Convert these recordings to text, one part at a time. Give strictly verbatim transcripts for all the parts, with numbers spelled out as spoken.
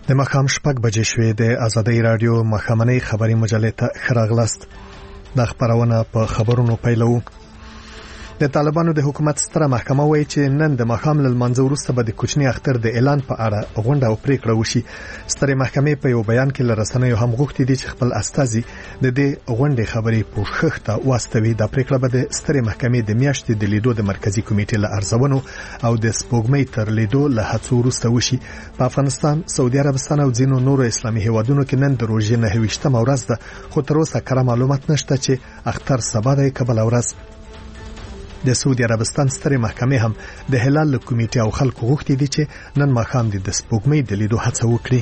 د ماښام شپږ بجې شوې د آزادۍ رادیو ماښامنۍ خبري مجلې ته ښه راغلاست. دا خبرونه په خبرونو پیلو. د طالبانو د حکومت ستره محکمه وایي چې نن د ماښام له لمانځه وروسته به د کوچني اختر د اعلان په اړه غونډه او پریکړه وشي. سترې محکمې په یو بیان کې له رسنیو هم غوښتي دي چې خپل استازي د دې غونډې خبرې پوښښ ته واستوي. دا پریکړه به د سترې محکمې د میاشتې د لیدو د مرکزی کمیټې له ارزونو او د سپوږمۍ تر لیدو له هڅو وروسته وشي. په افغانستان، سعودي عربستان او ځینو نورو اسلامي هیوادونو کې نن د روژې نهه ویشتمه ورځ ده، خو تر اوسه کره معلومات نشته چې اختر سبا دی که بله ورځ. د سعودي عربستان سترې محکمې هم د هلال له کمیټې او خلکو غوښتي دي چې نن ماښام د سپوږمۍ د لیدو هڅه وکړي.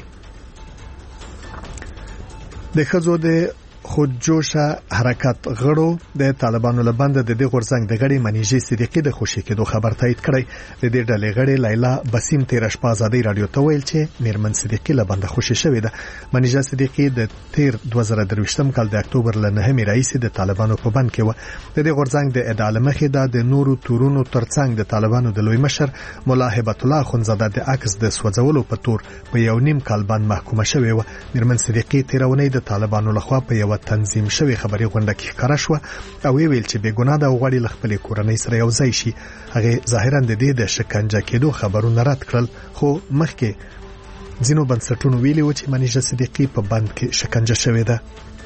د ښځو د خودجوشه حرکت غړو د طالبانو له بنده د دې غورځنګ د غړي منیژې صدیقي د خوشي کېدو خبر تایید کړی. د دې ډلې غړي لیلا بسیم تیر شپه آزادۍ رادیو ته ویل چې میرمن صدیقي له بنده خوشي شوې ده. منیژه صدیقي د تیر دوه زره درویشتم کال د اکتوبر له نهمې راهیسې د طالبانو په بند کې و. د دې غورځنګ د ادعا له مخې ده د نورو تورونو ترڅنګ د طالبانو د لوی مشر مولا هبت الله اخونزاده د عکس د سوځولو په تور په یو نیم کال باندې محکومه شوې و. میرمن صدیقي تیرونی د طالبانو لخوا په یو تنظیم شوی خبري غونډه کې ښکاره شو او ویل چې بېګناه ده او غواړي له خپلې کورنۍ سره یو ځای شي. هغه ظاهرا د دې د شکنجه کېدو خبرونه رد کړل، خو مخکې ځینو بنسټونو ویلي و چې منیژه صدیقي په بند کې شکنجه شوې ده.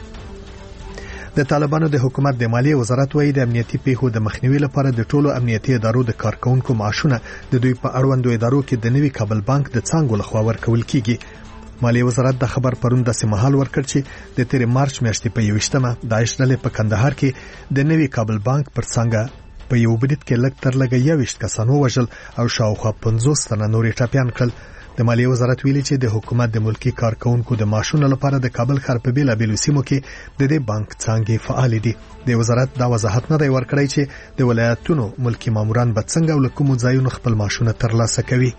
د طالبانو د حکومت د مالیې وزارت وایي د امنیتي پیښو د مخنیوي لپاره د ټولو امنیتي ادارو د کارکونکو معاشونه د دوی په اړوندو ادارو کې د نوي کابل بانک د څانګو لخوا ورکول کیږي. مالیې وزارت د خبر پرون داسې مهال ورکړ چې د تیر مارچ میاشتې په یوویشتمه داعش ډلې په کندهار کې د نوي کابل بانک پر څنګه په یو برید کې لږ تر لږه یوویشت کسان ووژل او شاوخوا پنځوس تنه نورې ټپیان کړل. د مالیې وزارت ویلي چې د حکومت د ملکی کارکونکو د معاشونو لپاره د کابل ښار په بیلابیلو سیمو کې د دې بانک څانګې فعال دي. د وزارت دا وضاحت نه دی ورکړی چې د ولایتونو ملکی ماموران به څنګه او له کومو ځایونو خپل معاشونه ترلاسه کوي.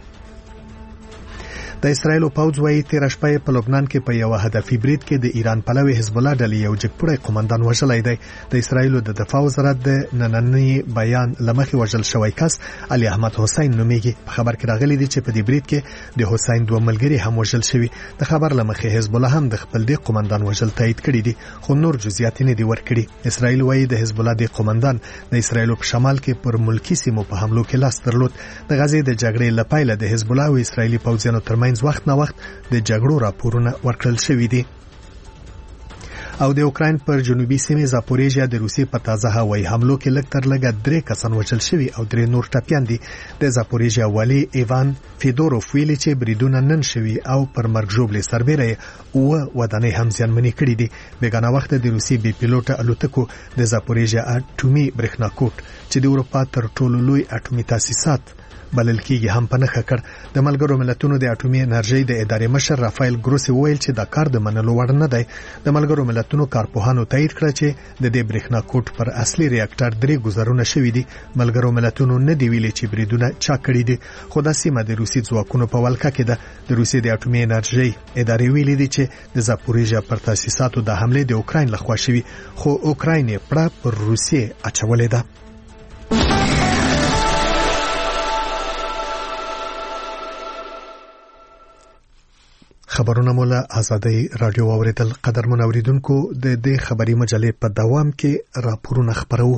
د اسرایل پوځ وايي تیر شپه په لبنان کې په یو هدفي برید کې د ایران پلوي حزب الله ډلې یو جګپوړی قومندان وژلی دی. د اسرایل د دفاع وزارت د نننۍ بیان لمخې وژل شوی کس علي احمد حسین نومیږي. په خبر کې راغلی دی چې په دې برید کې د حسین دوه ملګري هم وژل شوي. د خبر لمخې حزب الله هم د خپل د قومندان وژل تایید کړی دی، خو نور جزئیات نه دي ورکړي. اسرایل وايي د حزب الله د قومندان د اسرایل په شمال کې پر ملکی سیمو په حملو کې لاس درلود. د غزې د جګړې لپاره د حزب الله او اسرایلی پوځیانو ترمنځ وخت نه وخت د جګړو راپورونه ورکړل شوي دي. او د اوکراین پر جنوبي سیمې زاپوریژیا د روسیې په تازه هوایي حملو کې لږ تر لږه درې کسان وژل شوي او درې نور ټپیان دي. د زاپوریژیا والي ایوان فیدوروف ویلي چې بریدونه نن شوي او پر مرګ ژوبلې سربیره اوه ودانۍ هم زیانمنې کړي دي. بیګانه وخت د روسیې بې پیلوټه الوتکو د زاپوریژیا اټومي برېښنا کوټ چې د اروپا تر ټولو لوی اټومي تاسیسات بلل کېږي هم په نښه کړ. د ملګرو ملتونو د اټومي انرژۍ د ادارې مشر رافایل ګروسی ویل چې دا کار د منلو وړ نه دی. د ملګرو ملتونو کارپوهانو تایید کړ چې د دې برېښنا کوټ پر اصلي ریاکټر درې ګزارونه شوي دي. ملګرو ملتونو نه دی ویلي چې بریدونه چا کړي دي، خو دا سیمه د روسي ځواکونو په ولکه کې ده. د روسي د اټومي انرژۍ ادارې ویلي دي چې د زاپوریژیا پر تاسیساتو د حمله د اوکراین لخوا شوي، خو اوکراین یې پړه پر روسیې اچولې ده. خبرونه مولا آزادۍ رادیو اوریدل. قدرمن اوریدونکو، د دې خبري مجلې په دوام کې راپورونه خبرو.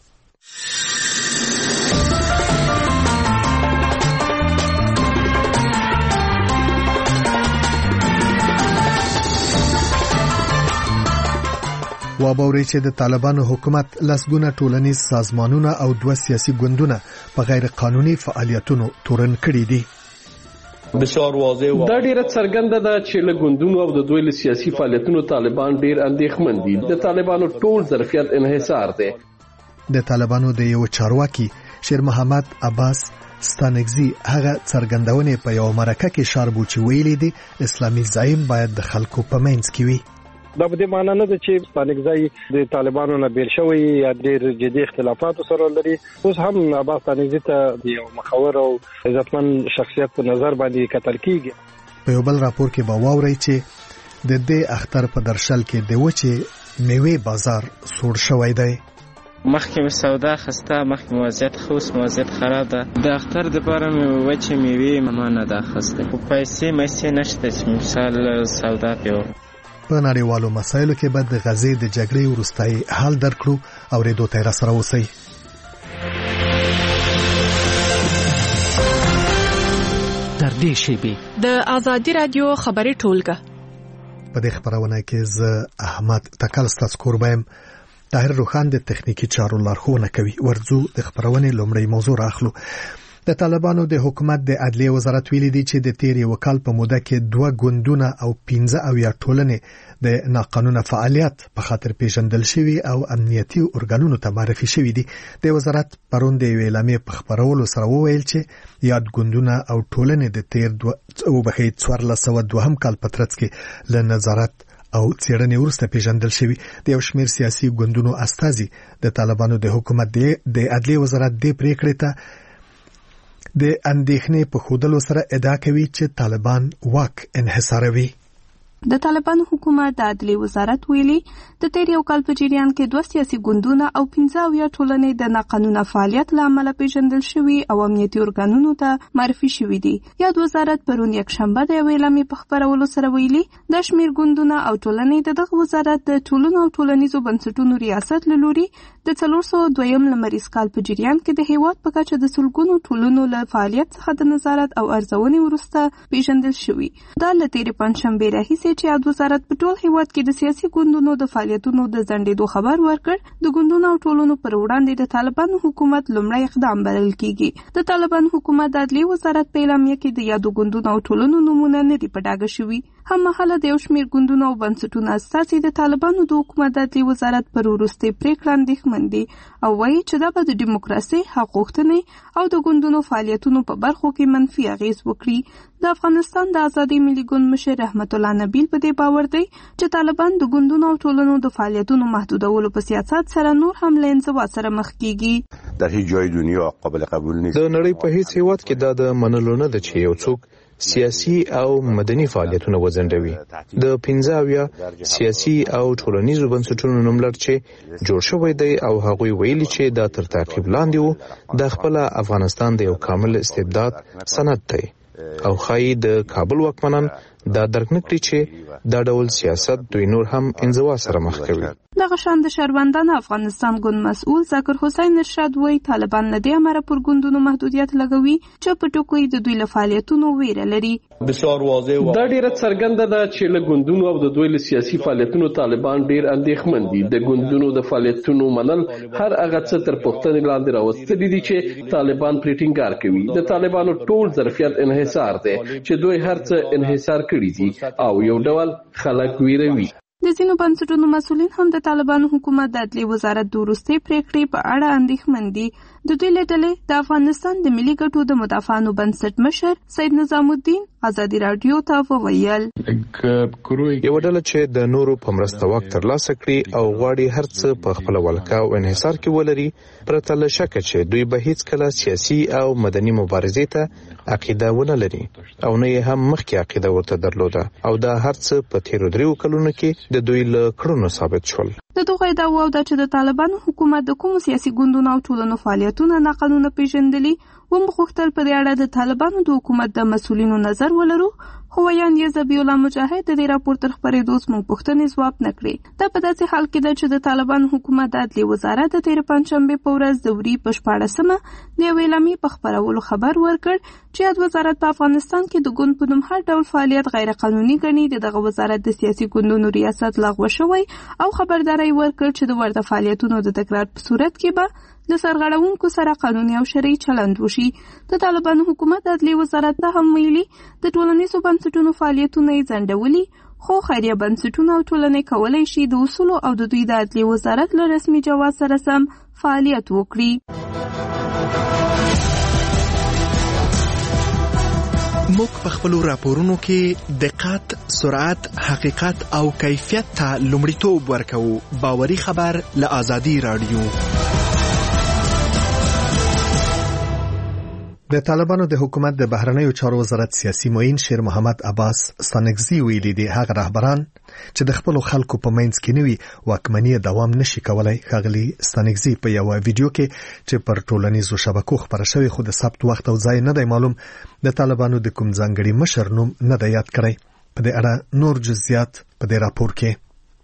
وابوري چې د طالبانو حکومت لسګونه ټولنیز سازمانونه او دوه سیاسي ګوندونه په غیر قانوني فعالیتونو تورن کړي دي. بسیار واضح و دا ډیره څرګنده ده چې له ګوندونو او د دوی له سیاسي فعالیتونو طالبان ډیر اندېښمن دي. د طالبانو ټول ظرفیت انحصار دی. د طالبانو د یو چارواکي شیر محمد عباس ستانګزي هغه څرګندونه په یو مرکه کې شاربو چې ویلي دي اسلامي زعیم باید د خلکو په منځ کې وي. دا به د معنی نه ده چې ستانګزي د طالبانو نه بیل شوی یا ډېر جدي اختلافات سره لري. اوس هم عباس ستانګزي ته یو مخور او عزتمن شخصیت په نظر باندې کتل کیږي. په یو بل راپور کې به واوري چې د دې اختر په درشل کې د وچه میوه بازار سوړ شوی دی. مخکې سودا خسته، مخکې وضعیت ښه، اوس وضعیت خراب ده. د اختر دپاره مې وچې میوې ما نه ده اخیستې، خو پیسې میسې نشته چې مثال سودا پرې وکړم. په نړیوالو مسایلو کې به د غزې د جګړې وروستی حال درک کړو. اورېدو ته یې راسره اوسئ. تر دې شیبې د ازادي رادیو خبري ټولګه. په دې خبرونه کې زه احمد تکل ستاسو کوربایم. طاهر روخان د تخنیکی چارو لارښوونه کوي. ورځو د خبرونې لومړی موضوع راخلو. د طالبانو د حکومت د عدلیه وزارت ویلي دی چې د تیر یو کال په موده کې دوه ګوندونه او پنځه اویا ټولنې د ناقانونه فعالیت په خاطر پیژندل شوي او امنیتي ارګانونو ته معرفي شوي دي. د وزارت پرون د یوې اعلامیې په خبرولو سره وویل چې یاد ګوندونه او ټولنې د تیر دوه وبخښئ څوارلس سوه دوهم کال په ترڅ کې له نظارت او څېړنې وروسته پیژندل شوي. د یو شمېر سیاسي ګوندونو استازي د طالبانو د حکومت د عدلیه وزارت د پریکړې ته د اندېښنې په ښودلو سره ادعا کوي چې طالبان واک انحصاروي. د طالبانو حکومت د عدلیې وزارت ویلي د تیر یو کال په جریان کې دوه سیاسي ګوندونه او پنځه اویا ټولنې د ناقانونه فعالیت له امله پیژندل شوي او امنیتي ارګانونو ته معرفي شوي دي. یاد وزارت پرون یکشنبه د یوې اعلامیې په خپرولو سره ویلي د شمېر ګوندونه او ټولنې د دغه وزارت د ټولنو او ټولنیزو بنسټونو ریاست له لوري د څلور سوه دویم لمریز کال په جریان کې د هیواد په کچه د سلګونو ټولنو له فعالیت څخه د نظارت او ارزونې وروسته پیژندل شوي. دا له تېرې پنجشنبې راهیسې چې یاد وزارت په ټول هیواد کې د سیاسي ګوندونو د فعالیتونو د ځنډېدو خبر ورکړ. د ګوندونو او ټولنو پر وړاندې د طالبانو حکومت لومړی اقدام بلل کیږي. د طالبانو حکومت د عدلیې وزارت په اعلامیه کې د یادو ګوندونو او ټولنو نومونه نه دي په ډاګه شوي. هم مهاله د یو شمېر ګوندونو او بنسټونو استازي د طالبانو د حکومت د عدلیې وزارت پر وروستۍ پریکړه اندېښمن دي او وایي چې دا به د ډیموکراسۍ، حق غوښتنې او د ګوندونو فعالیتونو په برخو کې منفي اغیز وکړي. د افغانستان د آزادۍ ملي ګوند مشر رحمت الله نبیل په دې باور دی چې طالبان د ګوندونو او ټولنو د فعالیتونو محدودولو په سیاست سره نور هم له انزوا سره مخ کیږي. در هیڅ جای دنیا قابل قبول نیست. د نړۍ په هیڅ هیواد کې دا د منلو نه ده چې یو څوک سیاسي او مدني فعالیتونه وځنډوي. د پنځه اویا سیاسي او ټولنیزو بنسټونو نوملړ چې جوړ شوی دی او هغوی ویلي چې دا تر تعقیب لاندې وو د خپل افغانستان د یو کامل استبداد سند دی او خای د کابل واکمنان دا درک نکړي چې دا ډول سیاست دوی نور هم انزوا سره مخ کوي. دغه شان د شهروندانو افغانستان ګوند مسؤل ذکر حسین ارشاد وایي طالبان له دې امره پر ګوندونو محدودیت لګوي چې په ټکوي د دوی له فعالیتونو ویره لري. بسیار واضح و دا ډیره څرګنده ده چې له ګوندونو او د دوی له سیاسي فعالیتونو طالبان ډیر اندېښمن دي. د ګوندونو د فعالیتونو منل هر هغه څه تر پوښتنې لاندې راوستلي دي چې طالبان پرې ټینګار کوي. د طالبانو ټول ظرفیت انحصار دی چې دوی هر څه انحصار کړي دي او یو ډول خلک ویروي. د ځینو بنسټونو مسؤلین هم د طالبانو حکومت د عدلیې وزارت د وروستۍ پریکړې په اړه اندېښمن دي. د دوی له ډلې د افغانستان د ملي ګټو د مدافعانو بنسټ مشر سید نظام الدین ازادي راډیو ته وویل یو ډله چې د نورو په مرسته واک ترلاسه کړي او غواړي هر څه په خپل ولکه او انحصار کې ولري پرته له شکه چې دوی به هیڅ کله سیاسي او مدني مبارزې ته عقیده ونه لري او نه یې هم مخکې عقیده ورته درلوده او دا هر څه په تیرو دریو کلونو کې د دوی له کړنو ثابت شول. د دغه ادعا و چې د طالبانو حکومت د کوم سیاسي ګوندونو او ټولنو فعالیتونه ناقانونه پیژندلي و مخوختل په دې اړه د طالبانو د حکومت د مسؤلینو نظر ولرو. خو ویان یې زبی الله مجاهد د دې راپور تر خبرېدو زموږ پوښتنې ځواب نه کړې. دا په داسې حال کې ده چې د طالبانو حکومت د عدلیې وزارت د تېرې پنجشنبې په ورځ د وري په شپاړسمه د یوې اعلامیې په خپرولو خبر ورکړ چې یاد وزارت په افغانستان کې د ګوند په نوم هر ډول فعالیت غیر قانوني ګڼي. د دغه وزارت د سیاسي ګوندونو ریاست لغوه شوی او خبرداری ورکړ چې د ورته فعالیتونو د تکرار په صورت کې به د سرغړونکو سره قانوني او شرعي چلند وشي. د طالبانو حکومت د عدلیې وزارت ته هم ویلي د ټولنیزو بنسټونو فعالیتونه یې ځنډولي خو خیریه بنسټونه او ټولنې کولی شي د اصولو او د دوی د عدلیې وزارت له رسمي جواز سره سم فعالیت وکړي. موږ په خپلو راپورونو کې دقت، سرعت، حقیقت او کیفیت ته لومړیتوب ورکوو. باوري خبر له آزادي راډیو. د طالبانو د حکومت د بهرنیو چارو وزارت سیاسي معین شیر محمد عباس ستانکزي ویلي دي هغه رهبران چې د خپل خلکو په منځ کې نوي واکمنۍ دوام نشي کولای. ښاغلي ستانکزي په یو ویډیو کې چې پر ټولنیزو شبکو خبره شوی خو د ثبت وخت او ځای نه دی معلوم د طالبانو د کوم ځانګړي مشر نوم نه دی یاد کړی. په دې اړه نور جزئیات په دې راپور کې.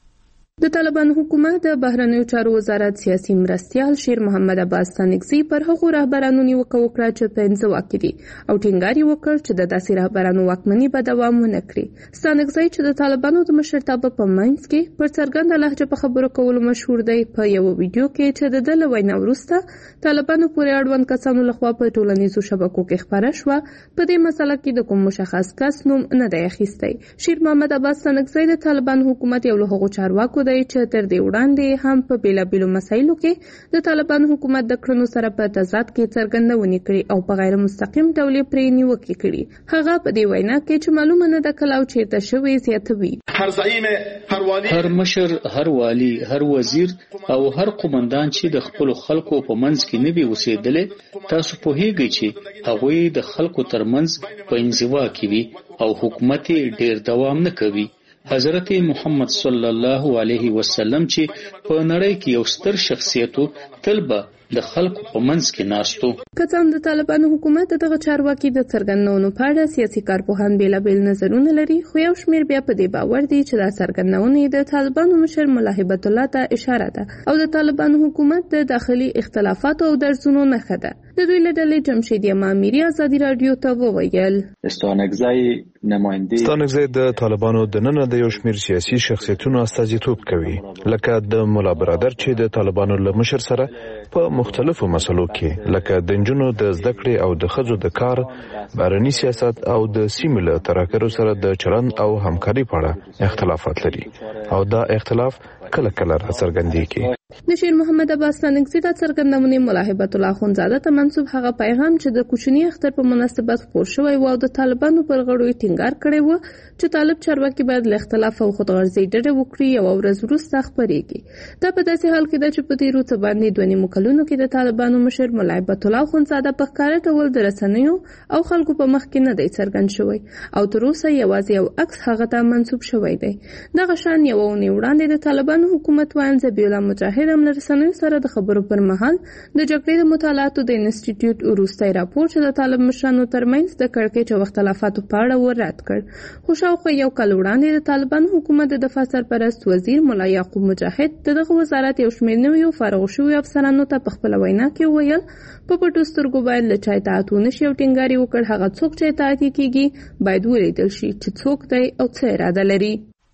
د طالبان حکومت د بهرنیو چارو وزارت سیاسي مرستیال شیر محمد عباس ستانکزي پر هغو رهبرانو نیوکه وکړه چې پنځه واک دي او ټینګار یې وکړ چې د داسې رهبرانو واکمني به دوام ونه کړي. ستانکزي چې د طالبانو د مشرتابه په منځ کې پر څرګنده لهجه په خبرو کولو مشهور دی په یو ویډیو کې چې د دله وینا وروسته طالبانو پورې اړوند کسانو لخوا په ټولنیزو شبکو کې خبره شوه په دې مسله کې د کوم مشخص کس نوم نه دی اخیستی. شیر محمد عباس ستانکزي د طالبان حکومت یو له هغو چارواکو چې تر دې وړاندې هم په بیلابیلو مسایلو کې د طالبان حکومت د کړنو سره په تضاد کې څرګندونې کړې او په غیر مستقیم ډول پرې نیوکې کړې. هغه په دې وینا کې چې معلومه نه ده کله او چیرته شوی زیاتوي. هر زعیم، هر والی، هر مشر، هر والی، هر وزیر او هر قومندان چې د خپل خلکو په منځ کې نه وي اوسېدلې، تاسو پوهیږئ چې هغوی د خلکو ترمنځ په انزوا کې وي او حکومت ډیر دوام نه کوي. حضرت محمد صلی الله علیه وسلم چې په نړۍ کې یو ستر شخصیت و تل به د خلکو په منځ کې ناستو. که څه هم د طالبانو حکومت دغه چارواکي د څرګندونو په اړه سیاسي کارپوهان بیلابیل نظرونه لري خو یو شمېر بیا په دې باور دي چې دا څرګندونې د طالبانو مشر ملا هیبت الله ته اشاره ده او د طالبانو حکومت د داخلي اختلافاتو او درزونو نښه ده. د دوی له ډلې جمشید امامیری ازادي رادیو ته وویل ستانکزي نماینده ستانکزي د طالبانو د نن د یو شمېر سیاسي شخصیتونو استازیتوب کوي لکه د مولا برادر چې د طالبانو له مشر سره په مختلفو مسلو کې لکه د نجونو د زده کړې او د ښځو د کار، بهرني سیاست او د سیمې له تراکرو سره د چلند او همکاري په اړه اختلافات لري او دا اختلاف کله کله راڅرګندېږي. د شیر محمد عباس ستانکزي د څرګندونې ملا هیبت الله اخندزاده ته منسوب هغه پیغام چې د کوچني اختر په مناسبت خپور شوی و او د طالبانو پر غړو ټینګار کړی و چې طالب چارواکي باید له اختلاف او خودغرضۍ ډډه وکړي او ورځ وروسته خپرېږي. دا په داسې حال کې ده چې په تېرو څه باندې دوه نیمو کلونو کې د طالبانو مشر ملا هیبت الله اخندزاده په ښکاره ډول د رسنیو او خلکو په مخ کې نه دی څرګند شوی او تر اوسه یوازې یو عکس هغه ته منسوب شوی دی. دغه شان یوه اونۍ وړاندې د طالبانو حکومت وایم ذبیح الله مجاهد هم له رسنیو سره د خبرو پر مهال د جګړې د مطالعاتو د انسټیټیوټ وروستی راپور چې د طالب مشرانو ترمنځ د کړکېچ او اختلافاتو په اړه ور رد کړ. خو شاوخوا یو کال وړاندې د طالبانو حکومت د دفاع سرپرست وزیر ملا یعقوب مجاهد د دغه وزارت یو شمېر نویو فارغ شویو افسرانو ته په خپله وینا کې وویل په پټو سترګو باید له چا اطاعت ونه شي او ټینګار یې وکړ هغه څوک چې اطاعت یې کېږي باید ولیدل شي چې څوک دی او څه اراده لري.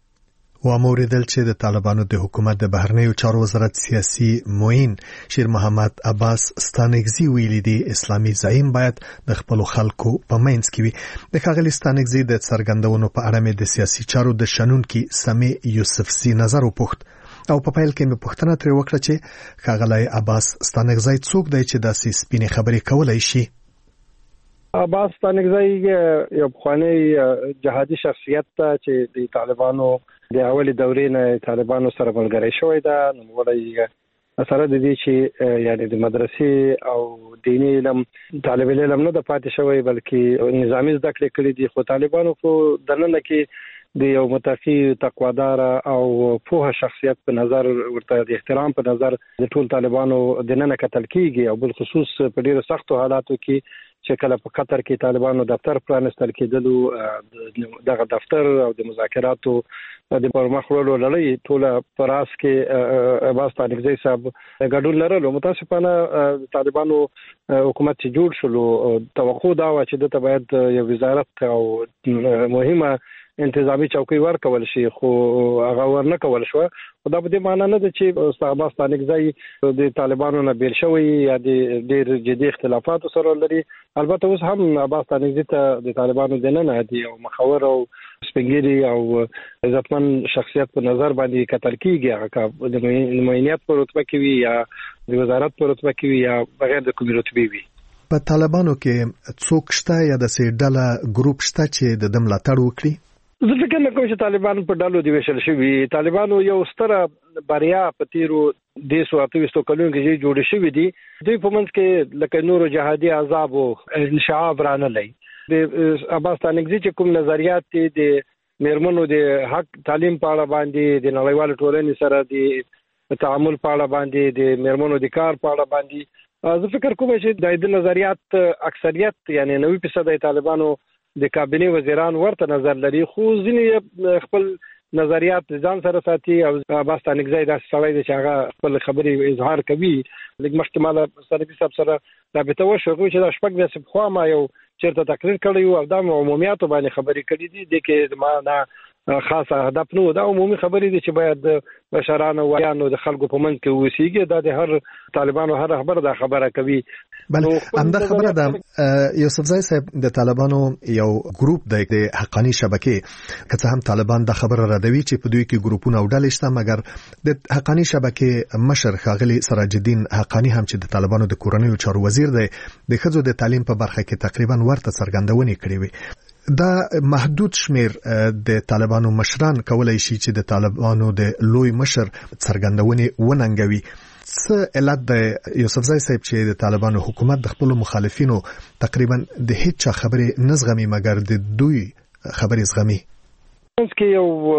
و موریدل چې د طالبانو د حکومت د بهرنیو چارو وزارت سیاسي معین شیر محمد عباس ستانکزي ویلي دي اسلامي زعیم باید د خپل خلکو په منځ کې وي. د ښاغلي ستانکزي د څرګندونو په اړه مې د سیاسي چارو د شنونکي سمي یوسفزي نظر وپوښت او په پیل کې مې پوښتنه ترې وکړه چې ښاغلی عباس ستانکزي څوک دی چې داسې سپینې خبرې کولای شي. عباس ستانکزي یو پخوانی جهادي شخصیت ته چې د طالبانو د اولي دورې نه طالبانو سره ملګری شوی ده. نوموړی سره د دې چې یعنی د مدرسې او دیني علم طالب علم نه د پاتې شوی بلکې نظامی زده کړې کړې دي. خو طالبانو خو د نن کې د یو متقی تقوادار او پوهه شخصیت په نظر ورته د احترام په نظر د ټول طالبانو د نن کتل کیږي او بل خصوص په ډیرو سختو حالاتو کې چې کله په قطر کې طالبانو دفتر پرانستل کېدلو دغه دفتر او د مذاکراتو د پرمخ وړلو لړۍ ټول پراس کې عباس ستانکزي صاحب ګډون لرلو. متاسفانه طالبانو حکومت چې جوړ شلو توقع دا و چې دته باید یو وزارت او مهمه انتظامی چوکۍ ورکول شي خو هغه ورنه کول شو. دا په دې معنی نه ده چې عباس ستانکزي د طالبانو نه بیل شوی یا د ډېر جدي اختلافاتو سره لري. البته اوس هم عباس ستانکزي ته د طالبانو د نن هدي او مخور او سپنګيري او عزتمن شخصیت په نظر باندې کتل کیږي. هغه د نماینیت په رتبه کې وي یا د وزارت په رتبه کې وي یا بغیر د کومې رتبې وي. په طالبانو کې څوک شته یا د سې ډله ګروپ شته چې د دم ملاتړ وکړي؟ زه فکر نه کوم چې طالبان په ډلو دی وشل شوی. طالبانو یو ستره بریا په تیرو د سواتويستو کلونو کې جوړ شوی دي. دوی په منځ کې لکه نورو جهادي عذاب او انشعاب رانه لای. د عباس تانګزي چې کوم نظریات دي د میرمنو د حق تعلیم په اړه باندې د نړیوال ټولنې سره د تعامل په اړه باندې د میرمنو د کار په اړه باندې زه فکر کوم چې د نظریات اکثریت یعنی نوي فیصد د طالبانو د کابینه وزیران ورته نظر لري، خو ځینې خپل نظریات ځان سره ساتي او عباس تانګزي د سړی د چاغه خپل خبرې اظهار کوي. لږ مخکې مال سره صاحب سره رابطه وشو چې دا شپږ د خو ما یو چیرته تقریر کړی او د عمومیت باندې خبرې کړې دي د کې ما نه خاصه هدف نو دا عمومي خبرې دي چې باید بشرانو ویانو د خلکو په منځ کې وسیږي. دا د هر طالبانو هر خبر دا خبره کوي. بل همدا خبره ده یوسفزای صاحب د طالبانو یو ګروپ د حقانی شبکې که هم طالبان د خبره ردوي چې په دوی کې ګروپونه او ډلې شته، مګر د حقانی شبکې مشر ښاغلي سراج الدین حقانی هم چې د طالبانو د کورنیو چارو وزیر دی د ښځو د تعلیم په برخه کې تقریبا ورته څرګندونې کړې وي. دا محدود شمیر د طالبانو مشران کولای شي چې د طالبانو د لوی مشر څرګندونې وننګوي. څه علت د یوسفزای صاحب چې د طالبانو حکومت د خپل مخالفینو تقریبا د هیڅ خبرې نزغمي مګر د دوی خبرې زغمي؟ منځ کې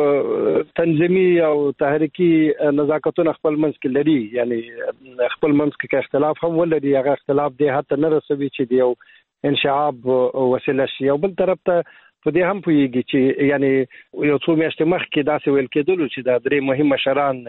یو تنظیمي او تحریکی نزاکتونه خپل منځ کې لري، یعنی خپل منځ کې اختلاف هم ولري. هغه اختلاف دی حتی نه رسوي چې دی یو انشعاب وسیله شي. او بل طرف ته په دې هم پوهیږي چې یعنی یو څو میاشتې مخکې داسې ویل کېدل چې دا درې مهم مشران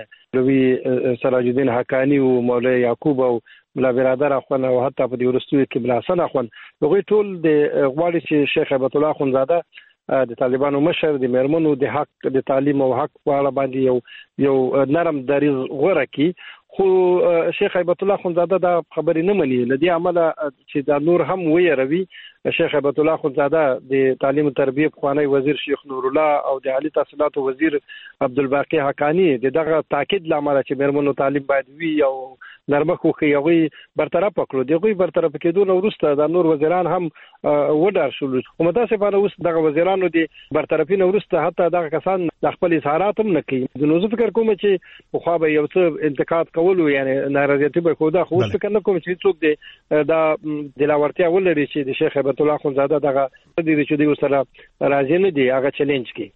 مولوي سراج الدین حقانی او مولوي یعقوب او ملا برادر اخوان او حتی په دې ورستوي کې ملا حسن اخوان هغوی ټول د غواړي چې شیخ هیبت الله اخوندزاده د طالبانو مشر د میرمنو د حق د تعلیم او حق په اړه باندې یو یو نرم دریض غوړه کی. خو شیخ هیبت الله اخوندزاده دا خبرې نه مني. لدی عمله چې دا نور هم ویروي. شیخ هیبت الله اخوندزاده د تعلیم او تربیه خوانی وزیر شیخ نور الله او د عالی تحصیلات وزیر عبدالباقی حقانی دغه تاکید لامل چې میرمنو تعلیم باید وي او نرمه خوخي هغوی برطرف کړو. دغه برطرف کېدو نو وروسته د نور وزیران هم وډار شول. او متاسفانه اوس دغه وزیرانو د برطرفي نو وروسته حتی دغه کسان د خپل اظهارات هم نه کوي. نو زه فکر کوم چې خو به یو څه انتقاد کولو یعنی ناراضیت به خو دا خو فکر نه کوم چې څوک دی دا دلاورتیا ولري چې د شیخ هیبت الله اخوندزاده دغه د چې دی سره راځي نه دی هغه چیلنج کوي.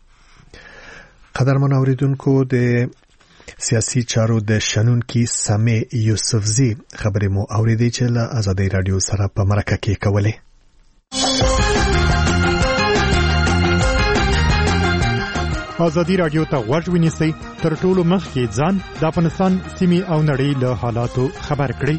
قدرمن اوریدونکو د سیاسي چارو د شنونکي سامي یوسفزي خبرې مو اوریدي چې له آزادۍ رادیو سره په مرکه کې کولې. آزادۍ رادیو ته غوږ ونیسئ، تر ټولو مخکې ځان د افغانستان سیمې او نړۍ له حالاتو خبر کړئ.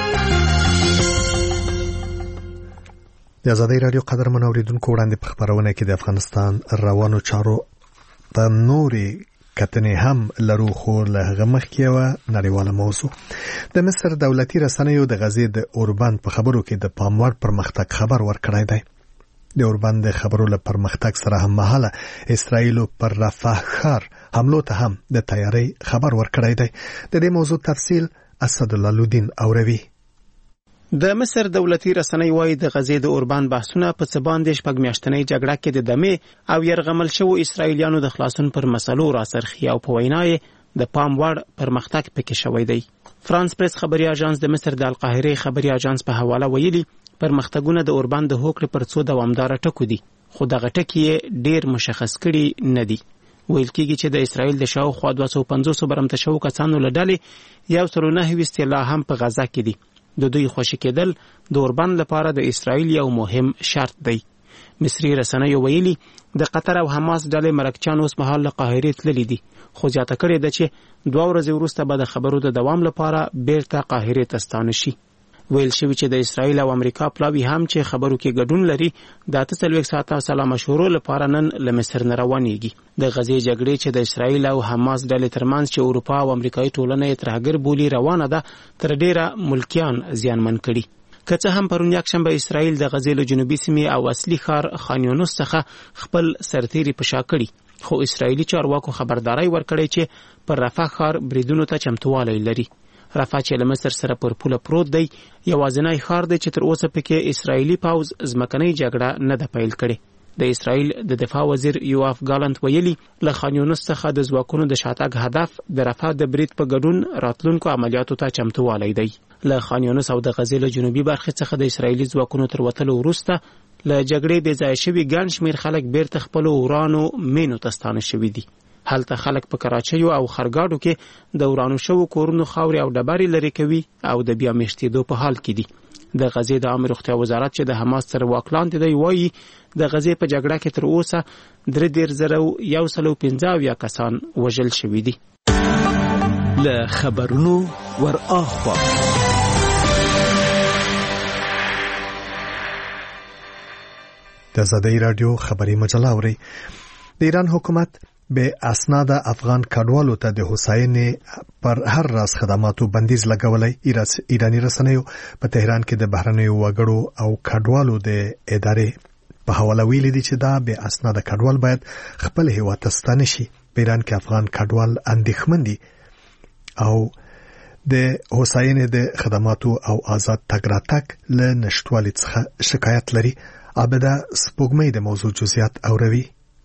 د آزادۍ رادیو قدرمن اوریدونکو وړاندې په خبرونه کې د افغانستان روانو چارو په نورې کتنې هم لرو، خو له هغه مخکې یوه نړیواله موضوع د مصر دولتي رسنیو د غزې د اوربند په خبرو کې د پاموړ پرمختګ خبر ورکړی دی. د اوربند د خبرو له پرمختګ سره هم مهاله اسرائیل پر رفح ښار حملو ته هم د تیاری خبر ورکړی دی. د دې موضوع تفصیل اسدالله لودین اوروي. د مصر دولتي رسنۍ وايي د غزې د اوربند بحثونه په څه باندې شپږ میاشتنۍ جګړه کې د دمې او يرغمل شوو اسرائیلیانو د خلاصون پر مسلو راسرخي او په وینا یې د پام وړ پرمختګ پکې شوی دی. فرانس پریس خبري اژانس د مصر د القاهره خبري اژانس په حواله ویلي پرمختګونه د اوربند د هوکړې پر څو دوامدار ټکو دي، خو دغه ټکي ډیر مشخص کړي نه دي. ویل کېږي چې د اسرائیل د شاوخوا دوه سوه پنځوس برمته شوو کسانو له ډلې یو سل نهه ویشت لا هم په غزا کې دي. د دوی خوشی کېدل د اوربند لپاره د اسرائیل یو مهم شرط دی. مصري رسنیو ویلي د قطر او حماس ډلې مرکچان اوس مهال له قاهرې تللي دي، خو زیاته کړې ده چې دوه ورځې وروسته به د خبرو د دوام لپاره بیرته قاهرې ته ستانه شي. ویل شوي چې د اسرائیل او امریکا پلاوي هم چې خبرو کې ګډون لري د اته څلوېښت ساعته سلا مشورو لپاره نن له مصر نه روانېږي. د غزې جګړې چې د اسرائیل او حماس ډلې ترمنځ چې اروپا او امریکایي ټولنه یې ترهګر بولي روانه ده، تر ډیره ملکیان زیانمن کړي. که څه هم پرون یکشنبه اسرائیل د غزې له جنوبي سیمې او اصلي ښار خان یونس څخه خپل سرتیري په شا کړي، خو اسرائیلي چارواکو خبرداري ورکړې چې پر رفح ښار بریدونو ته چمتووالی لري. رفح چې له مصر سره پر پوله پروت دی یوازینی ښار دی چې تر اوسه پکې اسرائیلي پوځ ځمکنۍ جګړه نه ده پیل کړې. د اسرائیل د دفاع وزیر یوآف ګالنت ویلي له خان یونس څخه د ځواکونو د شاتګ هدف د رفح د برید په ګډون راتلونکو عملیاتو ته چمتووالی دی. له خان یونس او د غزې له جنوبي برخې څخه د اسرائیلي ځواکونو تر وتلو وروسته له جګړې بې ځایه شوي ګڼ شمېر خلک بیرته خپلو ورانو مینو ته ستانه شوي دي. هلته خلک په کراچیو او خرګاډو کې د ورانو شوو کورونو خاورې او ډبرې لرې کوي او د بیا میشتېدو په حال کې دي. د غزې د عامه روغتیا وزارت چې د حماس سره واک لاندې دی وایي د غزې په جګړه کې تر اوسه درې دېرش زره یو سل او پنځه اویا کسان وژل شوي دي. له خبرونو ور اخوا د ازادۍ راډیو خبري مجله اوري. د ایران حکومت به اسناد افغان کډوالو ته د هوساینې پر هر راز خدماتو بندیز لګولای. ایرانی رسنیو په تهران کې د بهرنیو وګړو او کډوالو د ادارې په حواله ویلي دي چې دا به اسناد کډوال باید خپل هیواد ته ستانه شي. په ایران کې افغان کډوال اندېښمن دي او د هوساینې د خدماتو او آزاد تګ راتګ له نشټوالي څخه شکایت لري. عابده سپوږمۍ د موضوع جزئیات اوروي.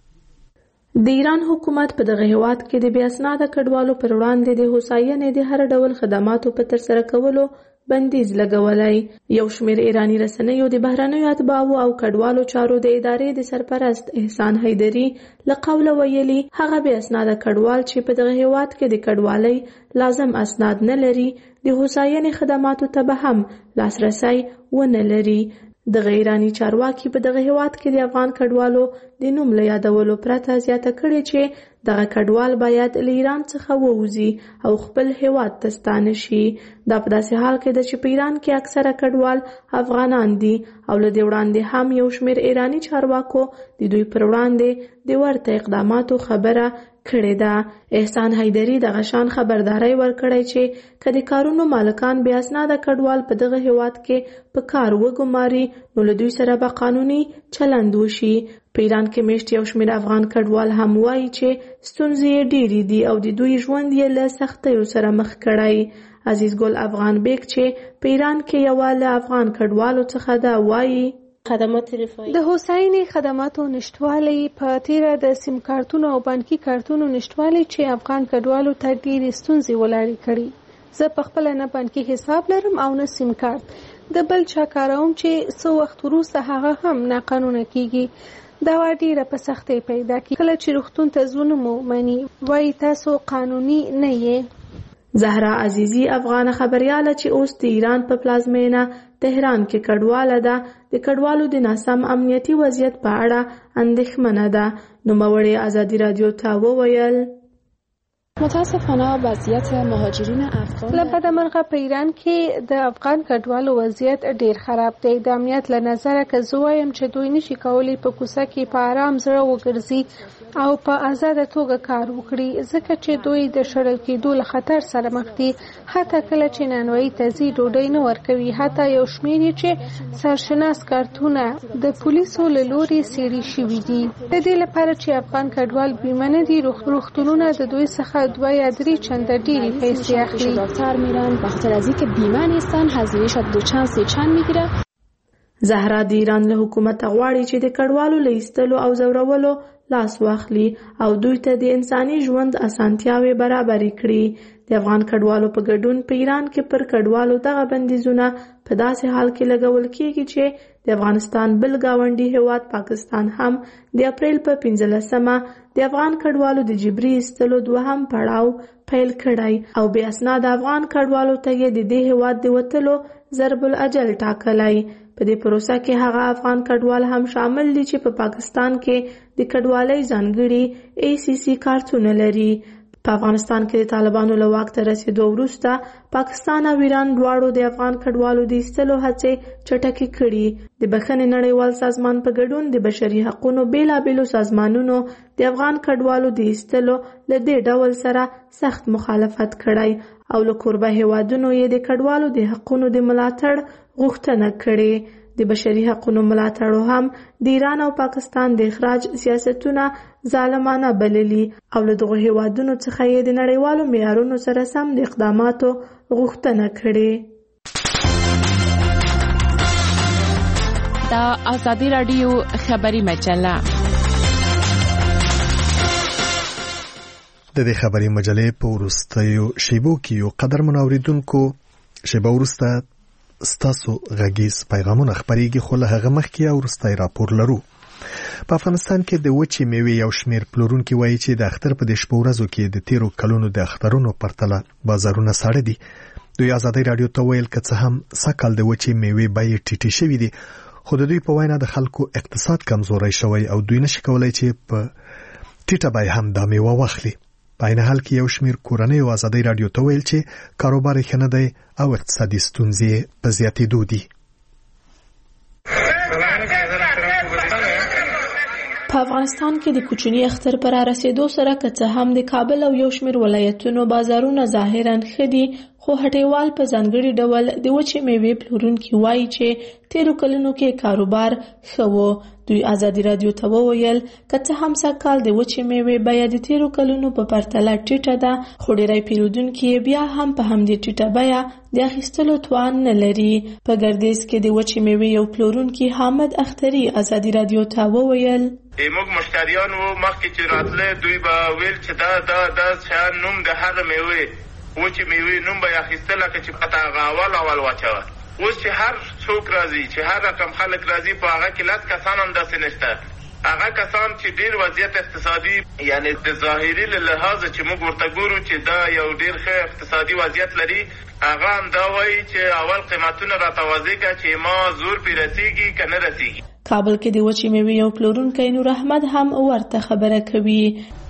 د ایران حکومت په دغه هیواد کې د بې اسناده کډوالو پر وړاندې د هوساینې د هر ډول خدماتو په ترسره کولو بندیز لګولای. یو شمېر ایرانی رسنیو د بهرنیو اتباعو او کډوالو چارو د ادارې د سرپرست احسان حیدري له قوله ویلي هغه بې اسناده کډوال چې په دغه هیواد کې د کډوالۍ لازم اسناد نه لري د هوساینې خدماتو ته به هم لاسرسی ونه لري. د ایرانی چارواکي په دغه هیواد کې د افغان کډوالو د نوم له یادولو پرته زیاته کړې چې دغه کډوال باید له ایران څخه ووځي او خپل هیواد ته ستانه شي. دا په داسې حال کې ده چې په ایران کې اکثره کډوال افغانان دي او له دې وړاندې هم یو شمېر ایرانی چارواکو د دوی پر وړاندې د ورته اقداماتو خبره کړې ده. احسان حیدري دغه شان خبرداري ورکړی چې که د کارونو مالکان بې اسناده کډوال په دغه هیواد کې په کار وګماري نو له دوی سره به قانوني چلند وشي. په ایران کې میشت یو شمېر افغان کډوال هم وایي چې ستونزې یې ډېرې دي او د دوی ژوند یې له سختیو سره مخ کړی. عزیز ګل افغان بیگ چې په ایران کې یو له افغان کډوالو څخه ده وایي خدمات رفاهي د هوساینې خدماتو نشټوالی په تیره د سیم کارتونو او بانکي کارتونو نشټوالی چې افغان کډوالو ته ډېرې ستونزې ولاړې کړي. زه په خپله نه بانکي حساب لرم او نه سیم کارت. د بل چا کاروم چې څه وخت وروسته هغه هم ناقانونه کیږي. دا ډېره په سختۍ پیدا کیږي. کله چې روغتون ته ځو مو مني وایي تاسو قانوني نه یې. زهرا عزیزی افغان خبریاله چې اوس د ایران په پلازمینه تهران کې کډواله ده د کډوالو د ناسم امنیتي وضعیت په اړه اندېښمنه ده. نوموړې ازادي رادیو ته وویل متاسفانه وضعیت مهاجرین افغان له بدمرغه په ایران کې د افغان کډوالو وضعیت ډیر خراب دی. د امنیت له نظره که زه وایم چې دوی نشي کولی په کوڅه کې په آرام زړه وګرځي او په آزاده توګه کار وکړي ځکه چې دوی د شړل کېدو له خطر سره مخ دي. حتی کله چې نانوایي ته ځي ډوډۍ نه ورکوي. حتی یو شمېر یې چې سرشناس کارتونه د پولیسو له لوري څېړي شوي دي. د دې لپاره چې افغان کډوال بیمه نه دي روغتونونه د دوی څخه دو یا درې چنده ډېرې پیسې اخلي. دکتر میرن به خاطر از اینکه بیمه نیستن هزینه‌اش دو چند سه چند میگیره. زهرا د ایران له حکومت غواړي چې د کډوالو له ایستلو او ځورولو لاس واخلي او دوی ته د انساني ژوند اسانتیاوې برابرې کړي. د افغان کډوالو په ګډون په ایران کې پر کډوالو دغه بندیزونه په داسې حال کې لګول کېږي چې د افغانستان بل ګاونډي هیواد پاکستان هم د اپریل په پنځلسمه د افغان کډوالو د جبري ایستلو دوهم پړاو پیل کړی او بې اسناده افغان کډوالو ته یې د دې هیواد د وتلو ضرب الاجل ټاکلی. په دې پروسه کې هغه افغان کډوال هم شامل دي چې په پاکستان کې د کډوالۍ ځانګړي ای سی سی کارتونه لري. په افغانستان کې د طالبانو له واک ته رسېدو وروسته پاکستان او ایران دواړو د افغان کډوالو د ایستلو هڅې چټکې کړي. د بخښنې نړیوال سازمان په ګډون د بشري حقوقو بیلابېلو سازمانونو د افغان کډوالو د ایستلو له دې ډول سره سخت مخالفت کړی او له کوربه هیوادونو یې د کډوالو د حقوقو د ملاتړ غوښتنه کړې. د بشري حقوقو ملاتړو هم د ایران او پاکستان د اخراج سیاستونه ظالمانه بللي او له دغو هیوادونو څخه یې د نړیوالو معیارونو سره سم د اقداماتو غوښتنه کړې. د ازادي رادیو خبری مجله. د دې خبری مجلې په ورستیو شیبو کې یو قدر منوریدونکو شیبه ورسته ستاسو غږیز پیغامونه خبريږي، خو له هغه مخکې ورستای راپور لرو. په افغانستان کې د وچې میوې یو شمیر پلورونکي وایي چې د اختر په د شپو ورځو کې د تیرو کلونو د اخترونو پرتله بازارونه ساړه دي. دوی ازادي رادیو ته ویل که څه هم سکل د وچې میوې بیې ټیټې شوې دي، خو د دوی په وینا د خلکو اقتصاد کمزوري شوی او دوی نشي کولای چې په ټیټه بیه هم د میوه واخلي. په عین حال کې یو شمیر کورنۍ او ازادي رادیو ته ویل چې کاروبار یې نه دی او اقتصادي ستونزې په زیاتېدو دي. په افغانستان کې د کوچني اختر پر رسیدو سره که څه هم د کابل او یو شمیر ولایتونو بازارونه ظاهراً ښه دي، خو هټیوال په ځانګړي ډول د وچې میوې پلورونکي وایي چې تیرو کلونو کې کاروبار ښه و. دوی ازادي رادیو ته وویل که څه هم سږکال د وچې میوې بیه د تیرو کلونو په پرتله ټیټه ده، خو ډېری پیرودونکي بیا هم په همدې ټیټه بیه د اخیستلو توان نه لري. په ګردیز کې د وچې میوې یو پلورونکي حامد اختري ازادي رادیو ته وویل موږ مشتریان وو مخکې چې راتله دوی به ویل چې دا دا دا شان نوم د هر میوې وچې میوې نوم به اخیستل لکه چې پتا غاول اول واچوه. اوس چې هر څوک راځي چې هر رقم خلک راځي په هغه کې لس کسان هم داسې نشته. هغه کسان چې ډیر وضعیت اقتصادي یعنی د ظاهري له لحاظ چې موږ ورته ګورو چې دا یو ډیر ښه اقتصادي وضعیت لري، هغه هم دا وایي چې اول قیمتونه راته کا چې ما زور پې رسیږي که نه رسیږي. کابل کې د وچې میوې یو پلورونکی نور احمد هم ورته خبره کوي.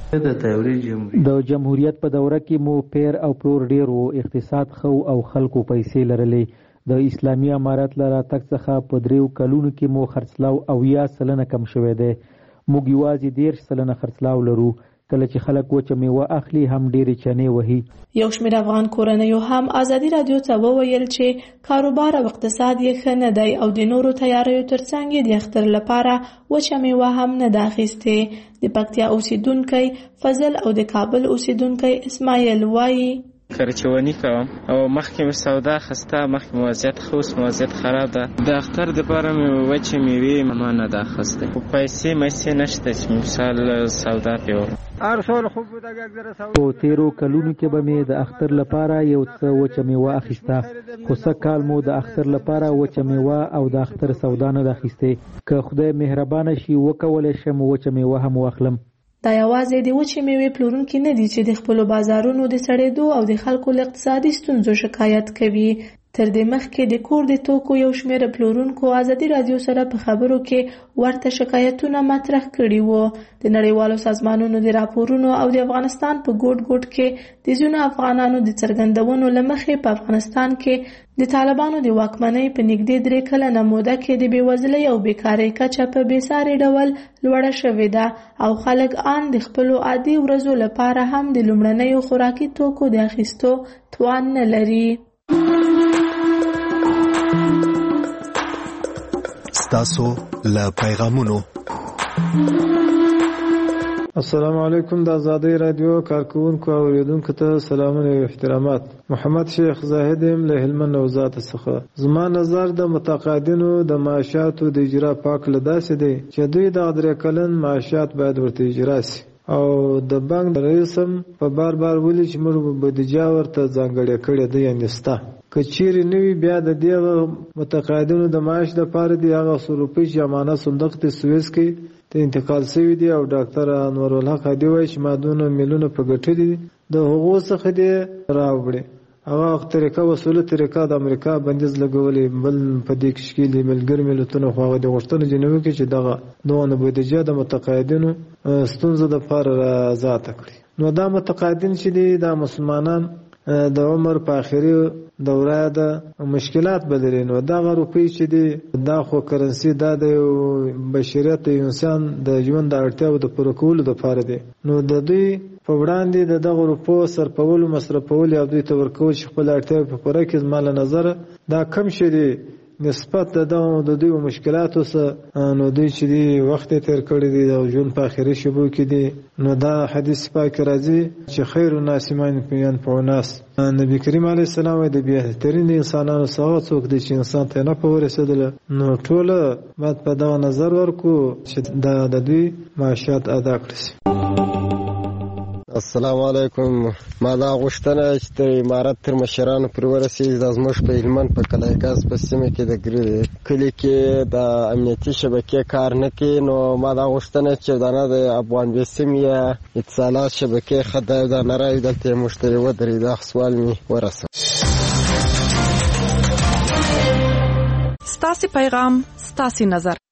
د جمهوریت په دوره کې مو پیر او پلور ډیر وو، اقتصاد خو او خلکو پیسې لرلې. د اسلامي امارت لاره تک څخه په دریو کلونو کې مو خرڅلاو او یا سلنه کم شوې ده. موږ یوازې ډیر سلنه خرڅلاو لرو. کله چې خلک وچه میوه اخلي هم ډېرې چنې وهي. یو شمېر افغان کورنیو هم ازادي رادیو ته وویل چې کاروبار او اقتصاد یې ښه نه دی او د نورو تیاریو ترڅنګ د اختر لپاره وچه میوه هم نه ده اخیستې. د پکتیا اوسیدونکی فضل او د کابل اوسیدونکی اسماعیل وایي خرچونی کوم او مخکې مې سودا خسته، مخکې موازیت خو اوس موازیت خراب ده. د اختر دپاره مې وچې میوې ما نه ده اخیستې، خو پیسې مېسې نشته چې مثال سودا پې وکړم. په تیرو کلونو کې به مې د اختر لپاره یو څه وچه میوه اخیسته، خو سږ کال مو د اختر لپاره وچه میوه او د اختر سودا نه ده اخیستې. که خدای مهربانه شي وکولی شم وچه میوه هم واخلم. دا یوازې د وچې میوې پلورونکي نه دي چې د خپلو بازارونو د سړېدو او د خلکو له اقتصادي ستونزو شکایت کوي. تر دې مخکې د کور د توکو یو شمېر پلورونکو ازادي رادیو سره په خبرو کې ورته شکایتونه مطرح کړي وو. د نړیوالو سازمانونو د راپورونو او د افغانستان په ګوټ ګوټ کې د ځینو افغانانو د څرګندونو له مخې په افغانستان کې د طالبانو د واکمنۍ په نږدې درې کلنه موده کې د بېوزلۍ او بیکارۍ کچه په بېساري ډول لوړه شوې ده او خلک آن د خپلو عادي ورځو لپاره هم د لومړنیو خوراکي توکو د اخیستو توان نه لري. ستاسو له پیغامونو. السلام علیکم. د ازادي رادیو کارکونکو او اوریدونکو ته سلامونه او احترامات. محمد شیخ زاهد له هلمند نوزاد څخه. زما نظر د متقاعدینو د معاشاتو د اجرا پاک لداسې دی چې دوی د درې کلن معاشات باید ورته اجرا شي او د بانک رئیس هم په بار بار ولي چې موږ بودیجه ورته ځانګړې کړې ده یعنې ستا کچېرې نوي بیا د دې متقاعدینو د معاش دپاره د هغه څو روپۍ چې امانت صندوق ته سویس کې ته انتقال شوي دي او ډاکټر انورالحق هادي وایي چې ما دونه میلیونه په ګټلي دي د هغو څخه دې راوړي. هغه طریقه وسوله طریقه د امریکا بندیز لګولې بل په دې کې شکیل ملګر ملتونو خو هغه د غوښتنې جنوي کې چې دغه دونه بودیجه د متقاعدینو ستونزه د پاره آزاد کړي. نو دا متقاعدین چې دي د مسلمانان د عمر په اخري دوره د مشکلات بدلې نو دا روپی چې دی دا خو کرنسي دا د بشریت انسان د ژوند د اړتیاو د پوره کولو لپاره دی. نو د دوی په وړاندې د دغه روپو صرفولو مصرفول او دوی ته ورکول چې خپل اړتیاو په پوره کې زما له نظر دا کم شي دی نسبت د د دوی مشکلاتو سره نو دوی چې دی وخت تیر کړی دی او ژوند په اخري شبو کې دی نو دا حدیث پاک راځي چې خیر الناس من ينفع الناس. نبی کریم علیه السلام د بهترین انسانانو څخه څوک دی چې انسان ته نه پورسېدل نو ټوله باید په دا نظر ورکو چې دا د دوی معاشات ادا کړي. السلام علیکم. ما دا غوښتنه چې تر امارت تر مشرانو پر ورسېږي دا زموږ په هلمند په قلعه‌ګاز په سیمه کې د کلي کې د امنیتي شبکې کار نه کوي نو ما دا غوښتنه چې دانه د افغان بیسیم یا اتصالات شبکې ښه ده دا نه راوي دلته یې مشتري ودرېد دا سوال مې ورسوه. ستاسې پیغام ستاسې نظر